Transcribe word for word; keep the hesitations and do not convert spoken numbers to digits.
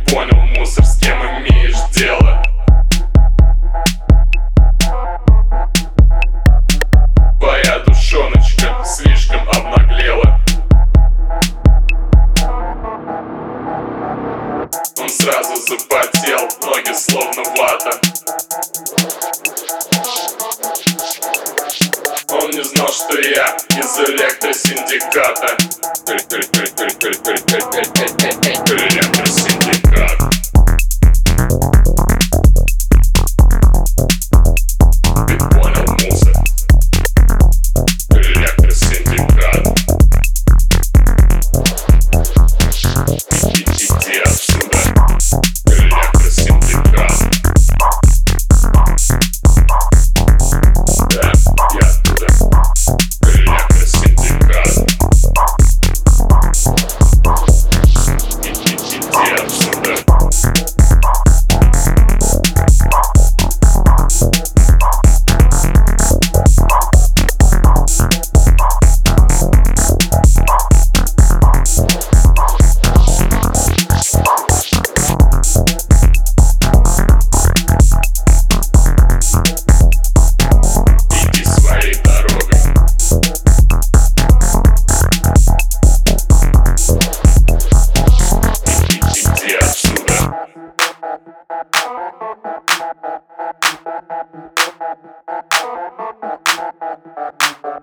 понял, мусор, с кем имеешь дело. Твоя душоночка слишком обнаглела. Он сразу запотел, ноги словно вата. Он не знал, что я из электросиндиката. Электросиндикат. Ты понял, мусор? Электросиндикат. Иди отсюда. Электросиндикат. Да, я туда. Электросиндикат. Иди отсюда. Иди своей дорогой. Иди отсюда.